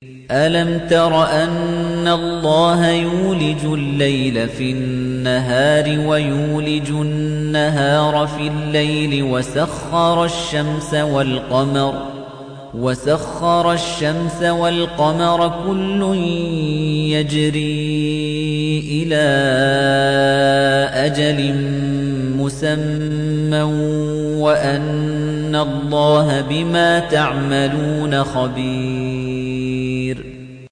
أَلَمْ تَرَ أَنَّ اللَّهَ يُولِجُ اللَّيْلَ فِي النَّهَارِ وَيُولِجُ النَّهَارَ فِي اللَّيْلِ وَسَخَّرَ الشَّمْسَ وَالْقَمَرَ كُلٌّ يَجْرِي إِلَى أَجَلٍ مُّسَمًّى وَأَنَّ اللَّهَ بِمَا تَعْمَلُونَ خَبِيرٌ